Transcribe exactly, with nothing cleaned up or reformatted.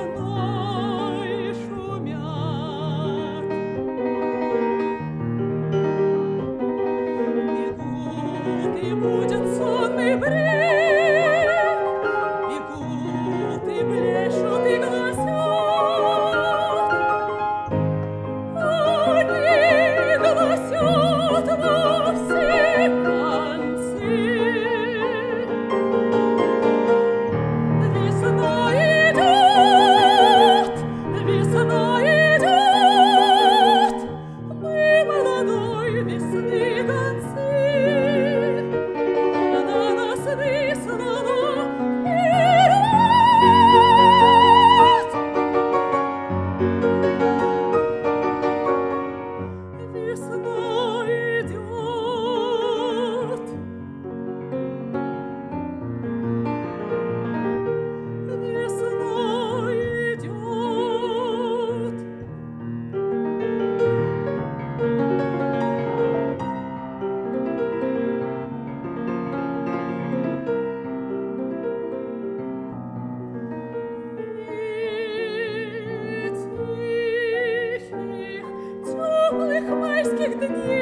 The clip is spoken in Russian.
весной шумят. Бегут, и будет сонный брег, бегут, и блещут, и гласят. Они гласят во все концы. Весна идет, весна идет, мы молодой весны гонцы. Она нас выслала вперед. Весна идет. Весна идет. И тихих, теплых майских дней